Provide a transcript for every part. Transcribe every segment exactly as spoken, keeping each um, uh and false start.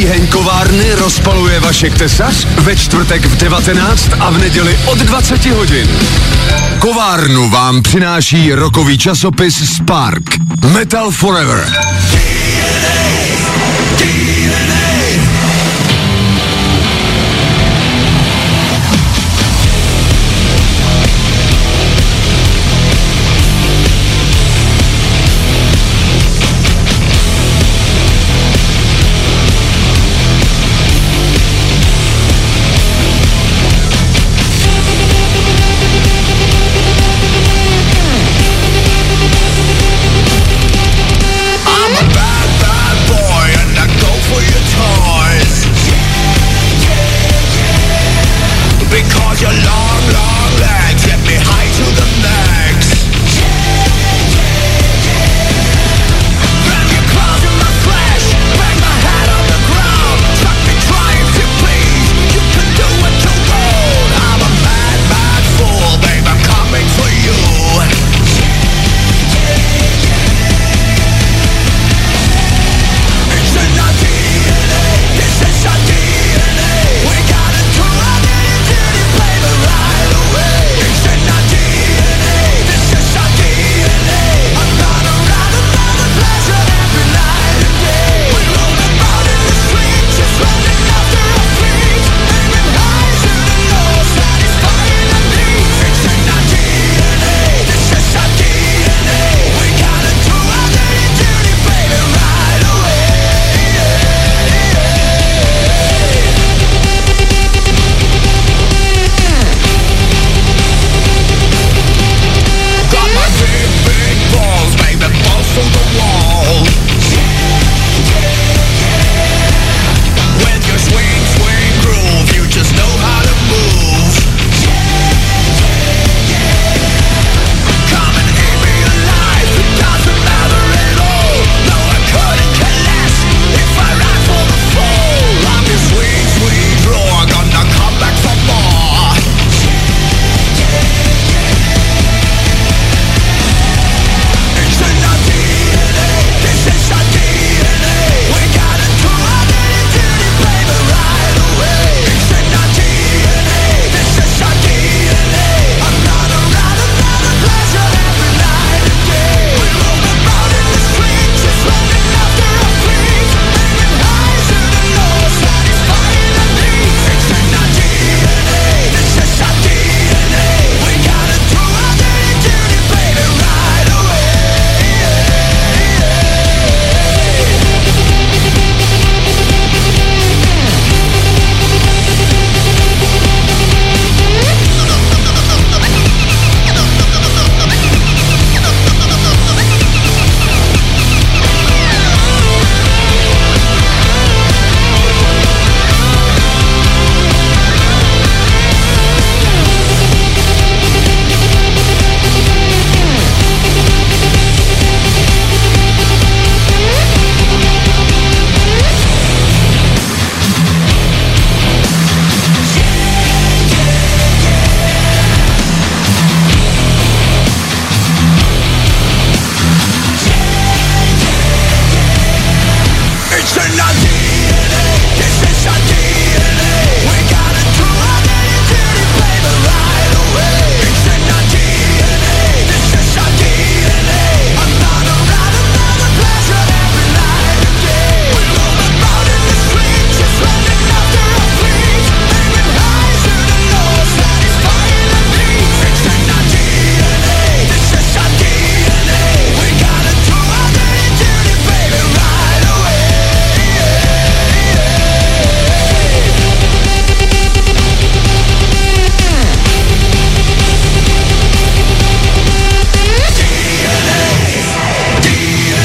Příheň kovárny rozpaluje Vašek Tesař ve čtvrtek v devatenáct a v neděli od dvacet hodin. Kovárnu vám přináší rockový časopis Spark. Metal Forever.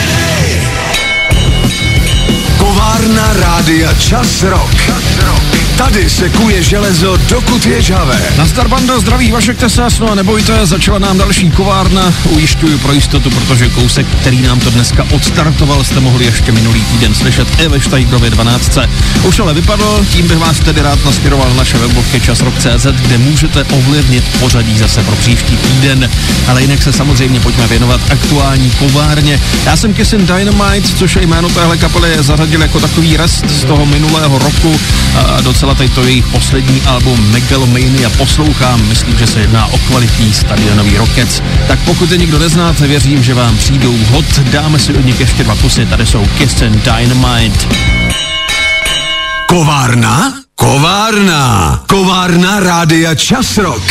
Rádia Čas Rock. Tady se kuje železo, dokud je žhavé. Nazdar bando, zdraví Vašek Tesas, no a nebojte, začala nám další kovárna, ujišťuju pro jistotu, protože kousek, který nám to dneska odstartoval, jste mohli ještě minulý týden slyšet i ve Štajdrově dvanáct. Už ale vypadl, tím bych vás tedy rád nasměroval na naše webovky časrok tečka cé zet, kde můžete ovlivnit pořadí zase pro příští týden, ale jinak se samozřejmě pojďme věnovat aktuální kovárně. Já jsem Kissin Dynamite, což je jméno téhle kapely, zařadil jako takový rest z toho minulého roku a docela tady to jejich poslední album Megalomania poslouchám, myslím, že se jedná o kvalitní stadionový rockec. Tak pokud je nikdo neznáte, věřím, že vám přijdou hot, dáme si od nich ještě dva kusy, tady jsou Kissin Dynamite. Kovárna? Kovárna. Kovárna Rádia Časrok.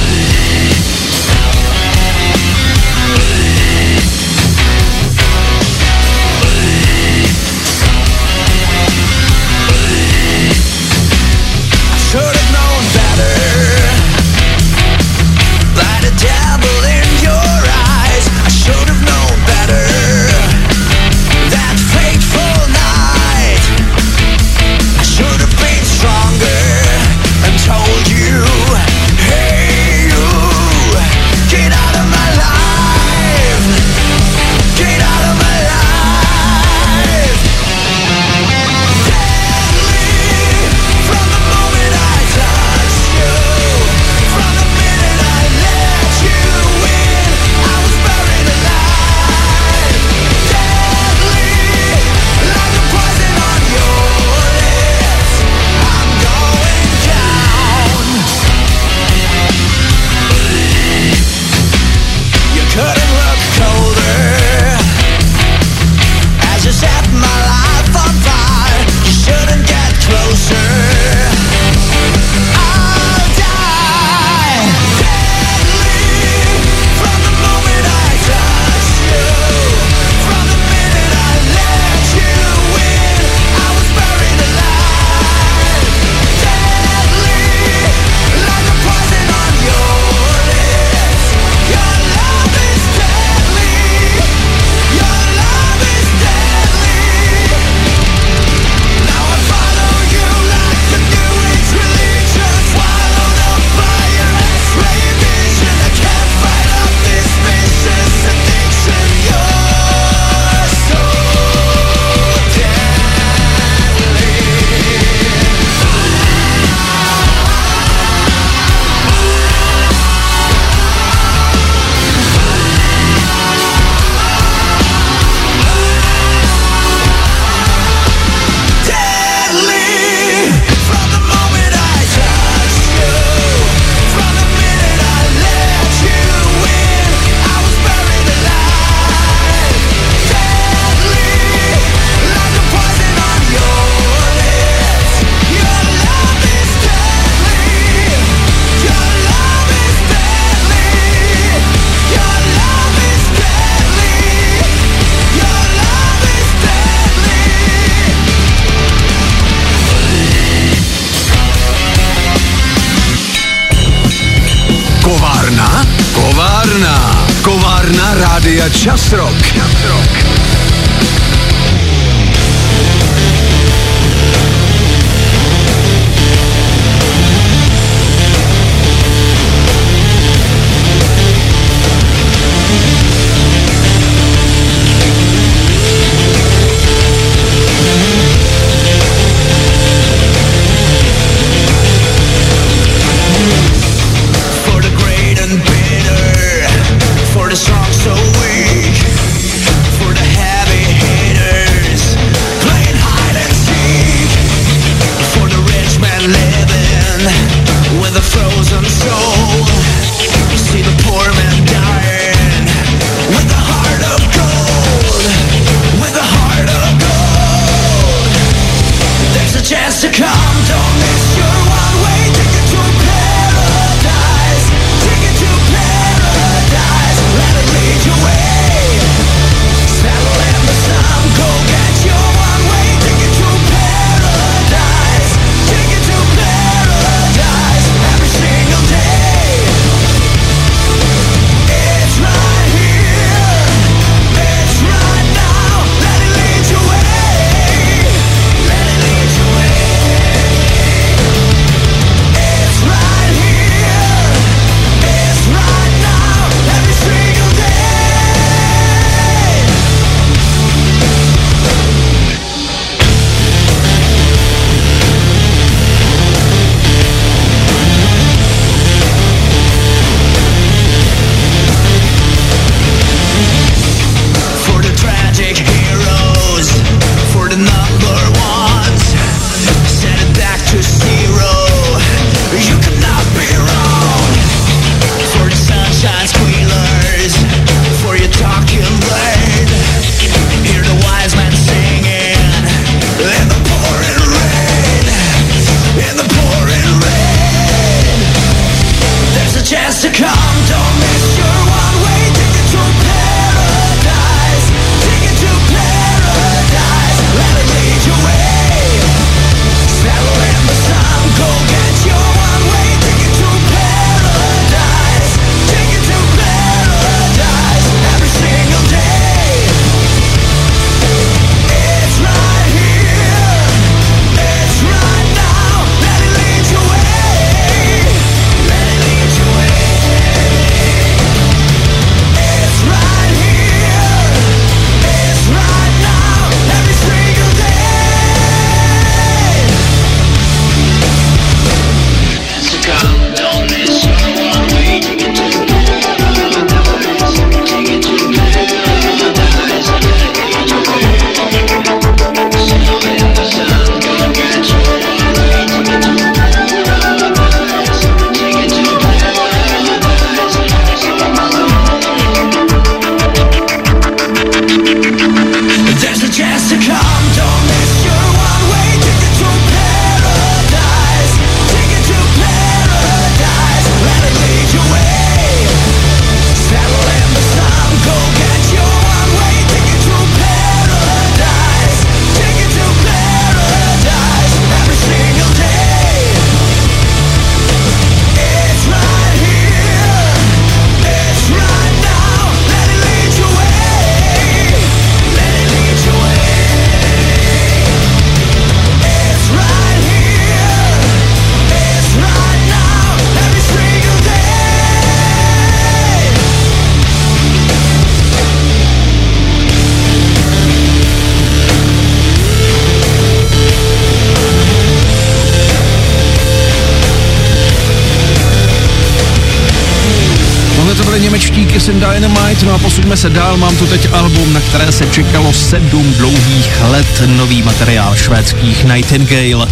Kovárna Rádia Časrok. Časrok. Let it lead you away. Kiss and Dynamite, no a posuďme se dál, mám tu teď album, na které se čekalo sedm dlouhých let, nový materiál švédských Nightingale.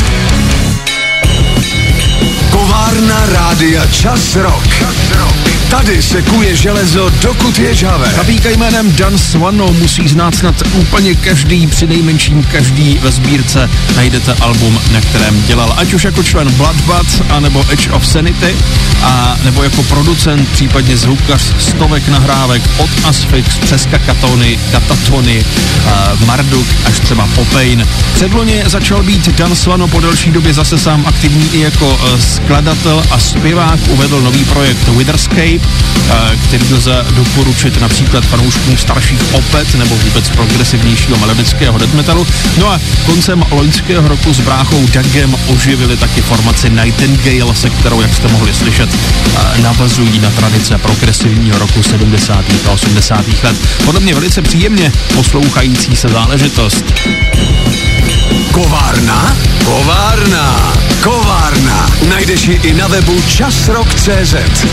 Rádia Čas Rock. Tady se kuje železo, dokud je žhavé. Chlapíka jménem Dan Swano musí znát snad úplně každý, při nejmenším každý ve sbírce najdete album, na kterém dělal, ať už jako člen Bloodbath, anebo Edge of Sanity, a nebo jako producent, případně zvukař stovek nahrávek od Asphyx přes Kakatony, Katatony, uh, Marduk až třeba Poppain. Předloni začal být Dan Swano po delší době zase sám aktivní i jako uh, skladatel a zpěvák. Uvedl nový projekt Witherscape, uh, který lze doporučit například fanouškům starších Opeth nebo vůbec progresivnějšího melodického death metalu. No a koncem loňského roku s bráchou Dougem oživili taky formaci Nightingale, se kterou, jak jste mohli slyšet, uh, navazují na tradice progresivního roku sedmdesátých a osmdesátých let. Podle mě velice příjemně poslouchající se záležitost. Kovárna? Kovárna. Kovárna. Najdeš ji i na webu časrok tečka cé zet.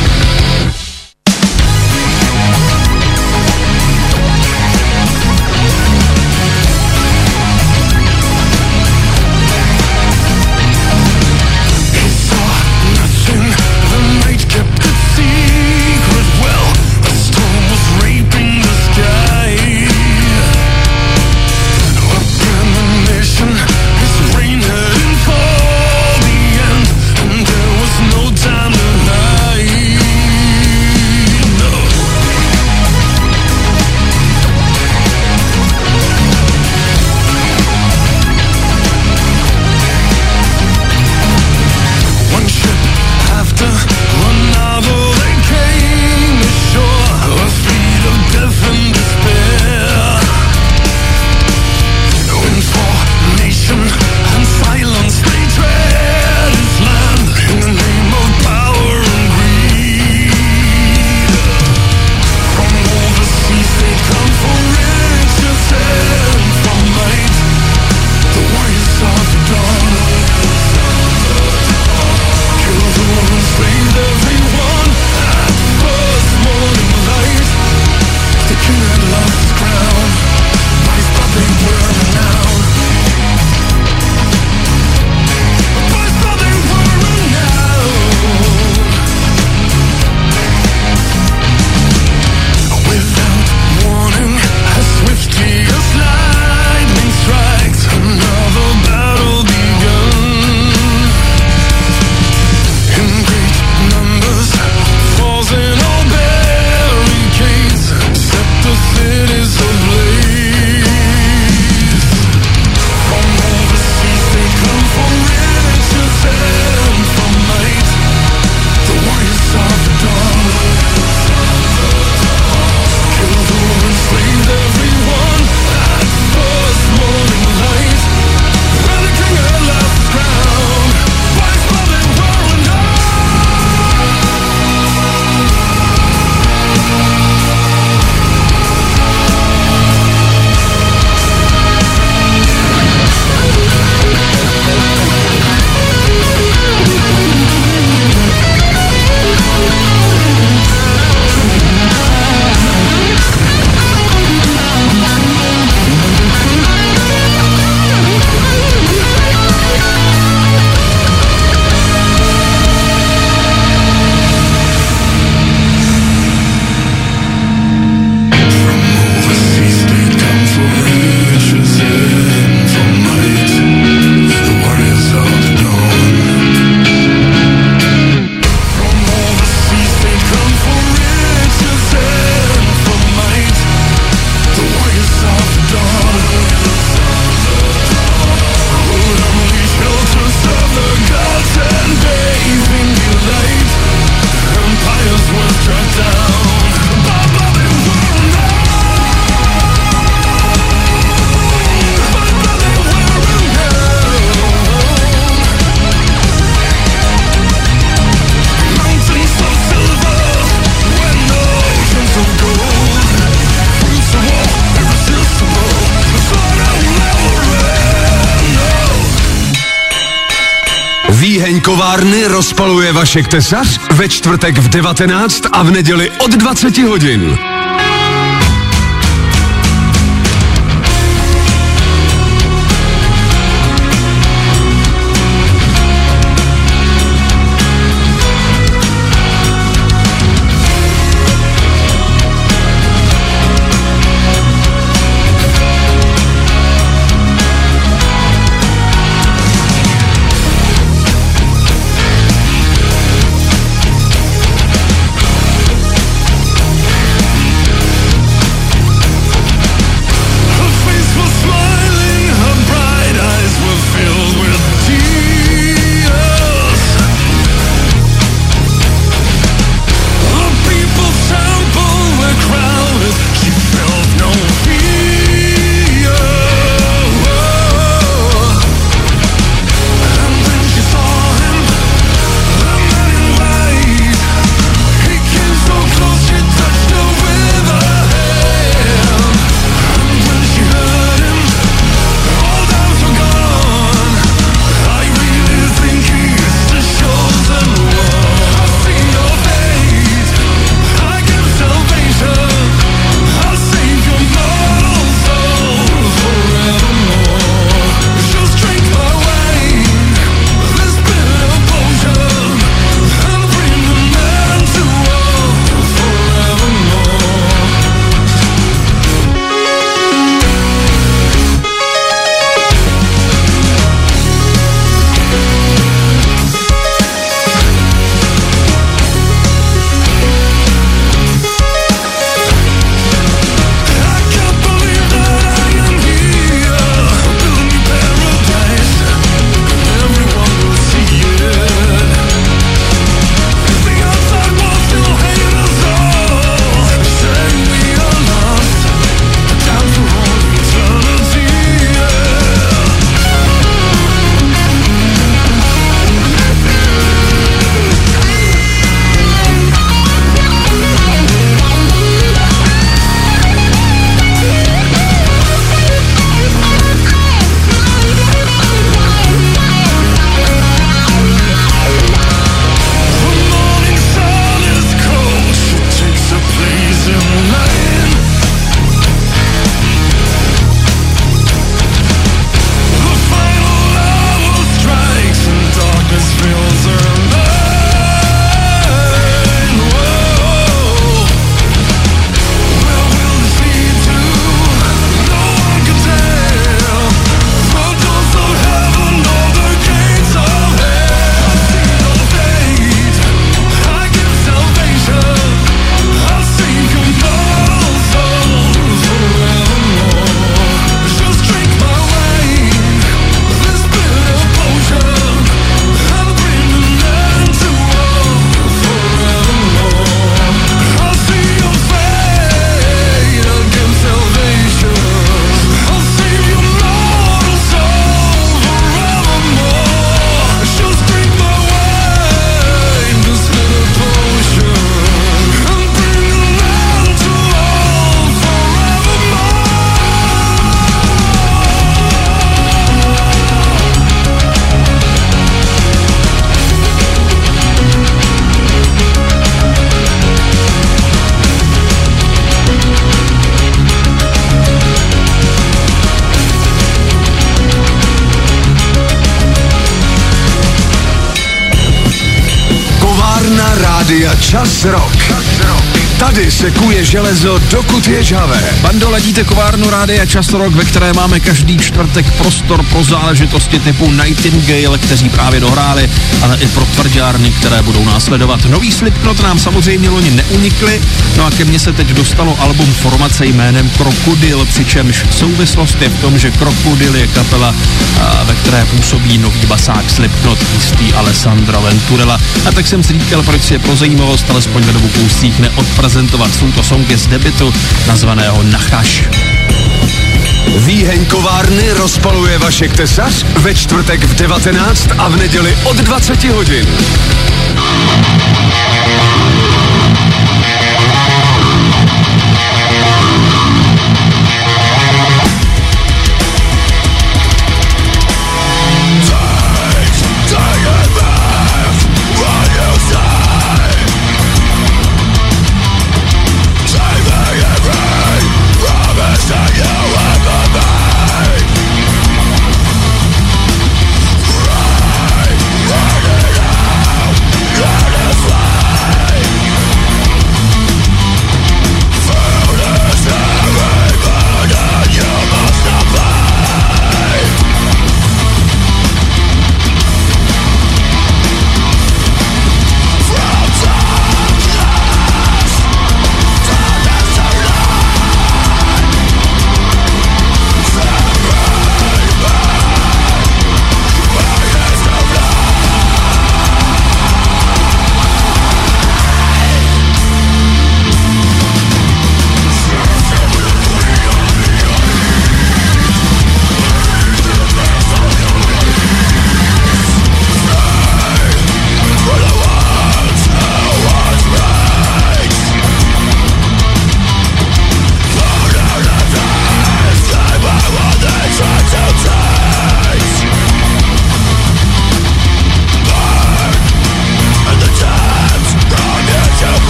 Výheň kovárny rozpaluje Vašek Tesař ve čtvrtek v devatenáct a v neděli od dvacet hodin. Rádia Čas Rock. Tady se kuje železo, dokud je žhavé. Bando, ladíte kovárnu Rádia Čas Rock, ve které máme každý čtvrtek prostor pro záležitosti typu Nightingale, kteří právě dohráli, ale i pro tvrdňárny, které budou následovat. Nový Slipknot nám samozřejmě loni neunikli, no a ke mně se teď dostalo album formace jménem Krokodil, přičemž souvislost je v tom, že Krokodil je kapela, ve které působí nový basák Slipknot, jistý Alessandro Venturella. A tak jsem si říkal, proč si je pro zajímavost, alespoň ve dvou kouscích neodprezentovat. Jsou to songy z debutu nazvaného Nachaš. Výheň kovárny rozpaluje Vašek Tesař ve čtvrtek v devatenáct a v neděli od dvaceti hodin. Fly.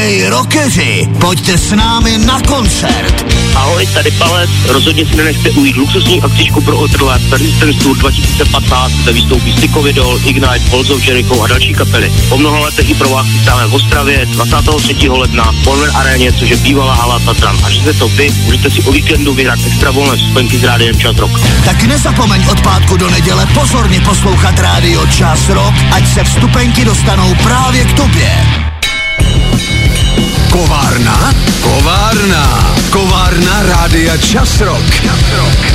Hej rockeři, pojďte s námi na koncert. Ahoj, tady Palec, rozhodně si nenechte ujít luxusní akcičku pro Ultralife Persistence Tour dva tisíce patnáct, kde vystoupí Stickovi Doll, Ignite, Balls of Jericho a další kapely. Po mnoha letech i pro vás chystáme v Ostravě dvacátého třetího ledna v Bonner aréně, což je bývalá hala Tatran. Až jste to vy, můžete si o víkendu vyhrát extra volné vstupenky s rádiem Čas Rock. Tak nezapomeň od pátku do neděle pozorně poslouchat rádio Čas Rock, ať se vstupenky dostanou právě k tobě. Kovárna? Kovárna. Kovárna rádia Čas Rock. Čas Rock.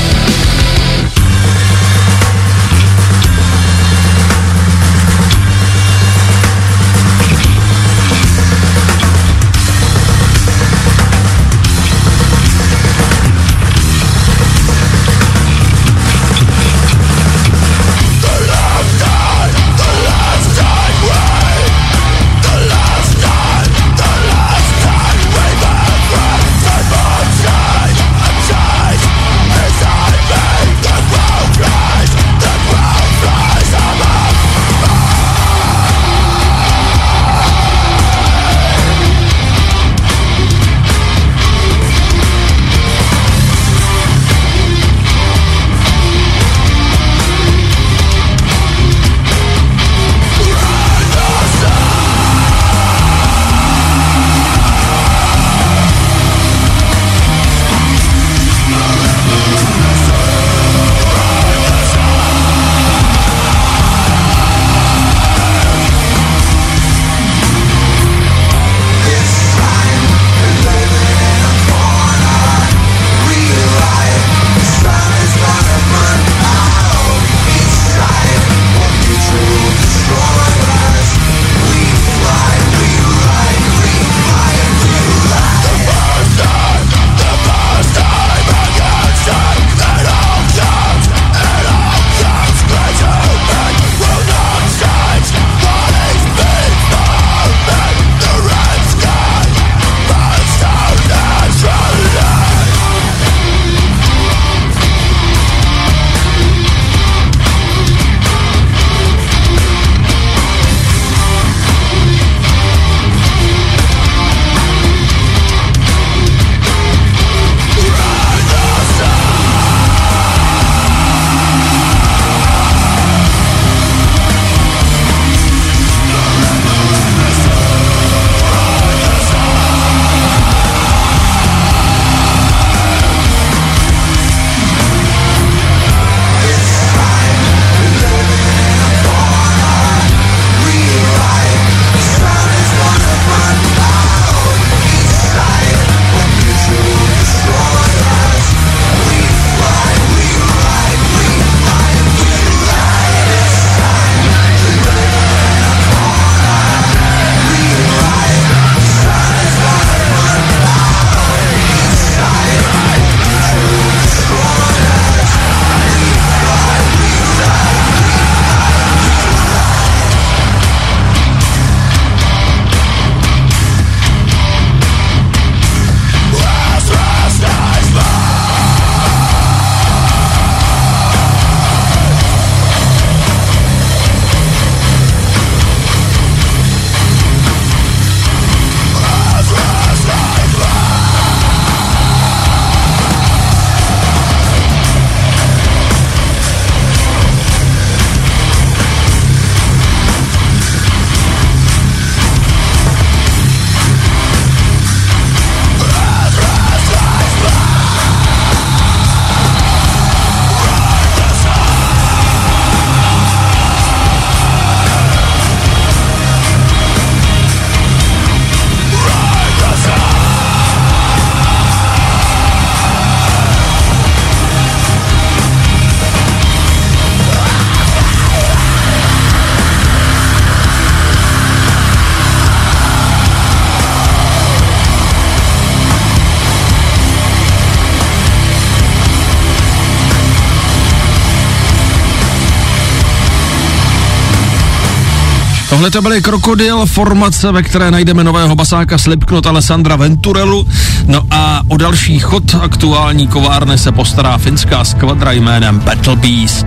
Tohle to byly Krokodil, formace, ve které najdeme nového basáka Slipknot Alessandra Venturelu. No a o další chod aktuální kovárny se postará finská skvadra jménem Battle Beast.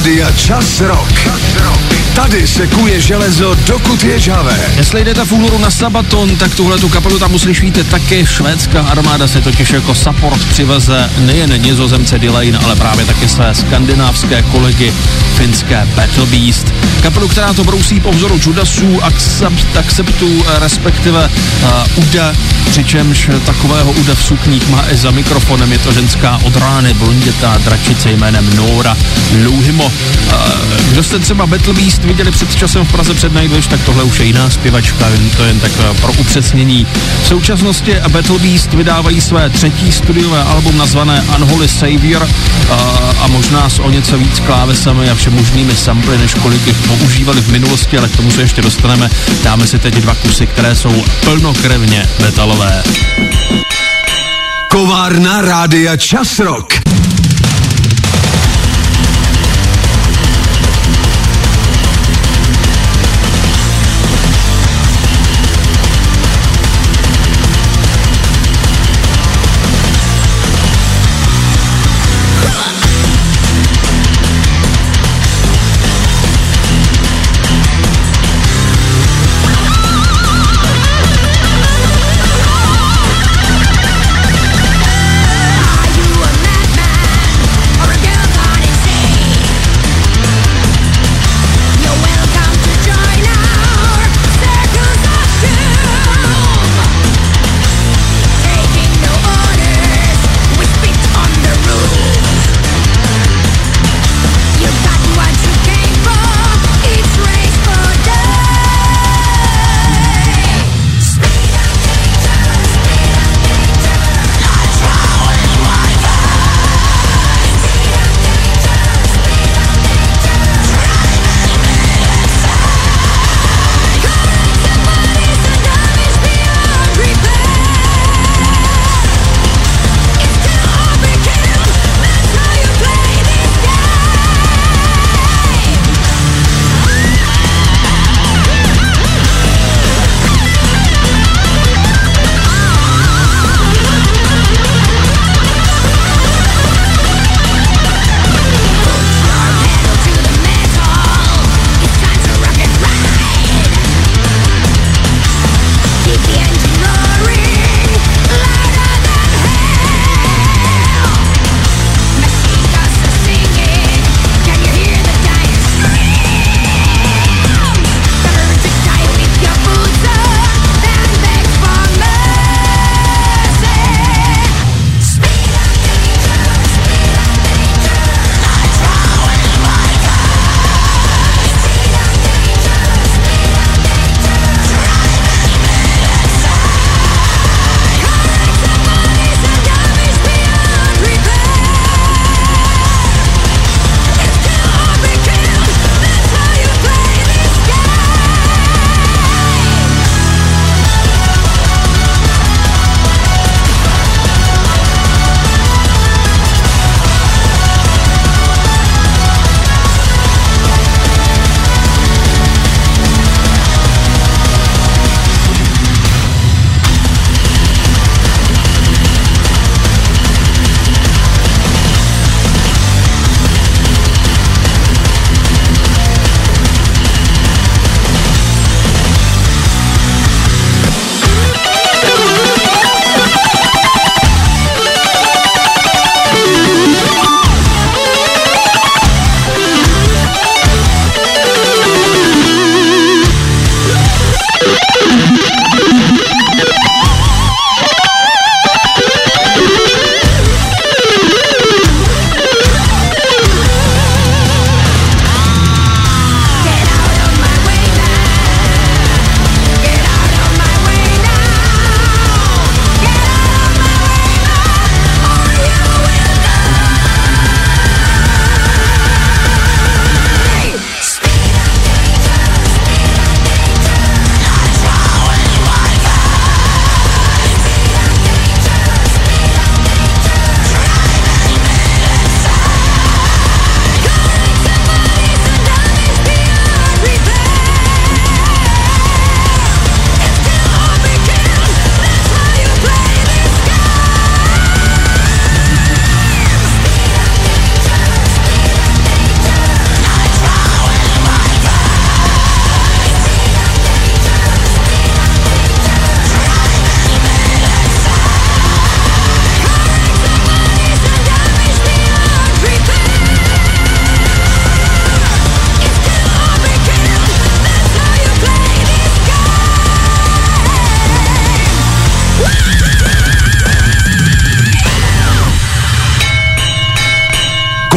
Rádia Čas Rock. Tady se kuje železo, dokud je žhavé. Jestli jdete v únoru na Sabaton, tak tuhle tu kapelu tam uslyšíte taky. Švédská armáda se totiž jako support přiveze nejen Nizozemce Delane, ale právě taky své skandinávské kolegy finské Battle Beast. Kapelu, která to brousí po vzoru Judasů, Accept, Acceptu, respektive uh, Uda, přičemž takového Uda v sukních má i za mikrofonem. Je to ženská od rány, blondětá dračice jménem Nora Louhimo. Uh, kdo jste třeba Battle Beast viděli před časem v Praze před Nightwish, tak tohle už je jiná zpěvačka, jen to jen tak pro upřesnění. V současnosti Battle Beast vydávají své třetí studiové album nazvané Unholy Savior a, a možná s o něco víc klávesami a všemožnými samply, než kolik jich používali v minulosti, ale k tomu se ještě dostaneme. Dáme si teď dva kusy, které jsou plnokrevně metalové. Kovárna Rádia Čas Rock. Are you a madman?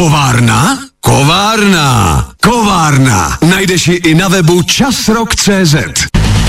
Kovárna? Kovárna. Kovárna. Najdeš ji i na webu časrok tečka cé zet.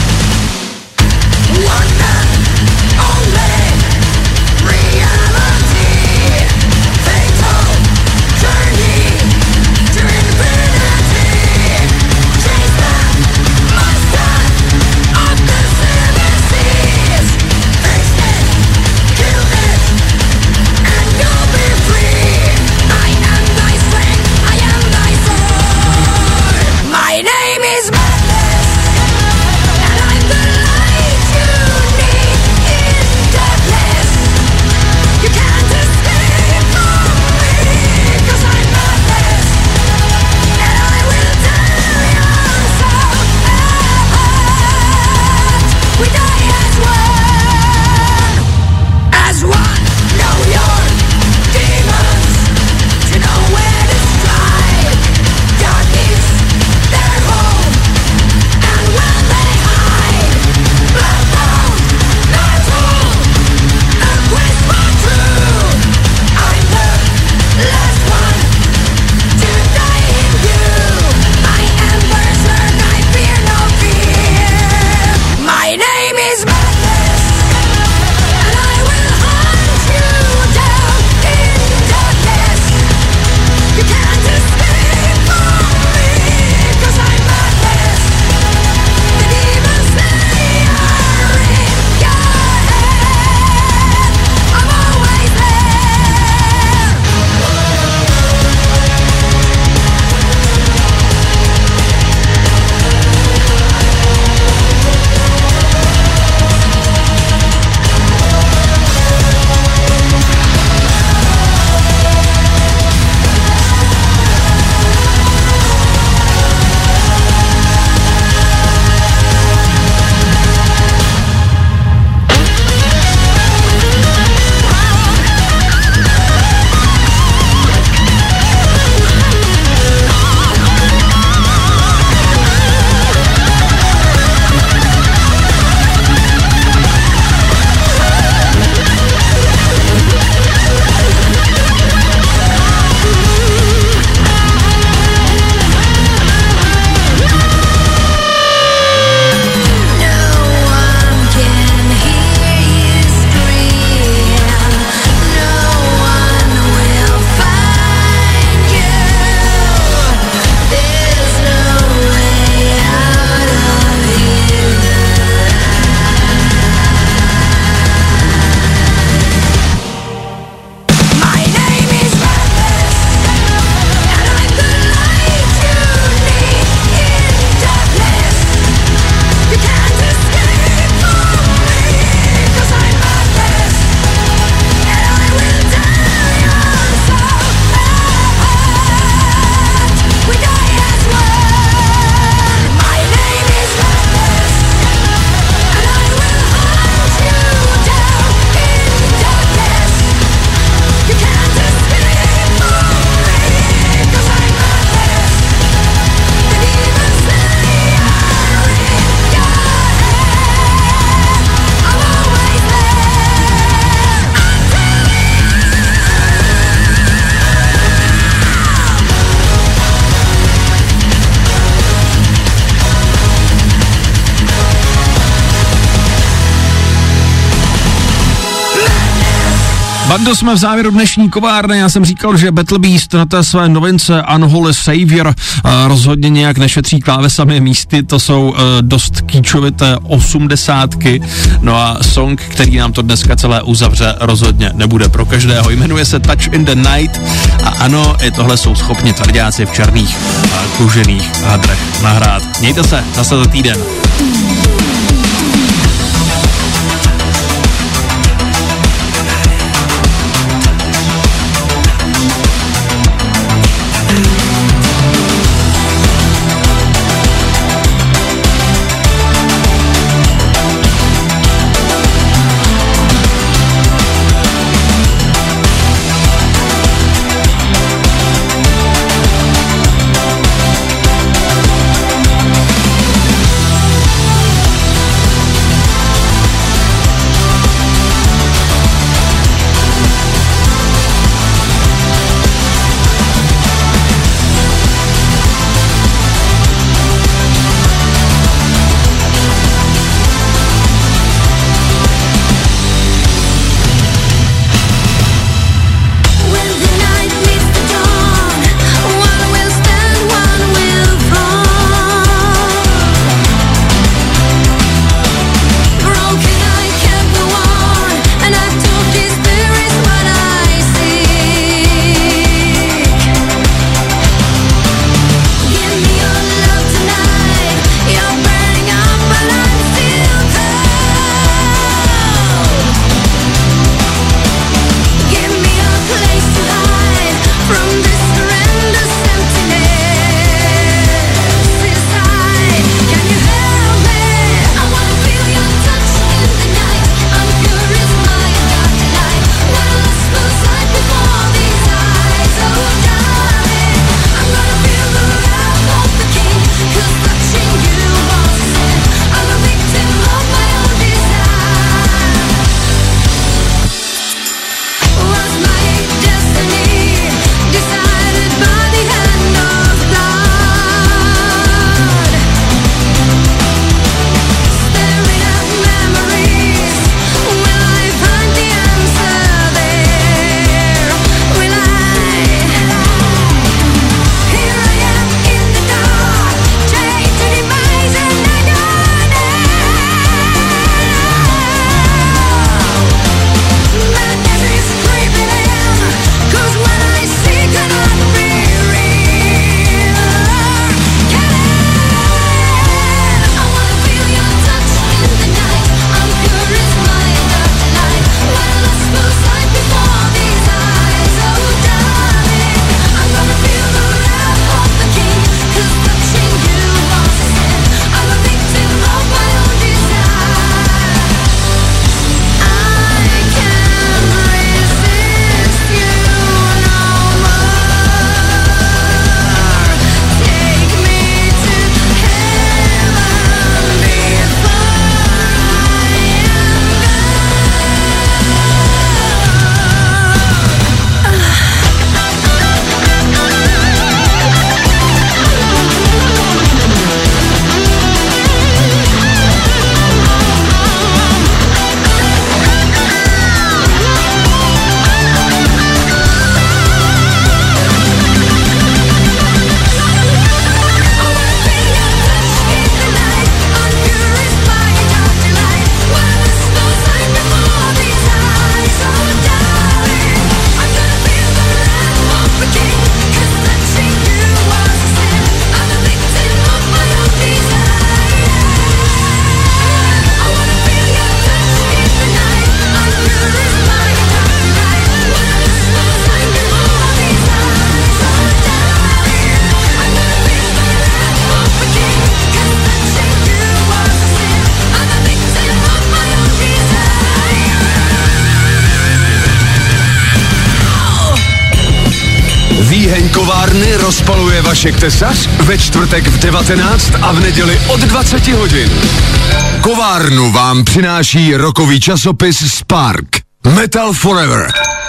Bando, jsme v závěru dnešní kovárny. Já jsem říkal, že Battle Beast na té své novince Unholy Savior uh, rozhodně nějak nešetří klávesami místy, to jsou uh, dost kýčovité osmdesátky. No a song, který nám to dneska celé uzavře, rozhodně nebude pro každého. Jmenuje se Touch in the Night a ano, i tohle jsou schopni tvrďáci v černých uh, kůžených hadrech nahrát. Mějte se, zase za týden. Kovárny rozpaluje Vašek Tesař ve čtvrtek v devatenáct a v neděli od dvacet hodin. Kovárnu vám přináší rokový časopis Spark. Metal Forever.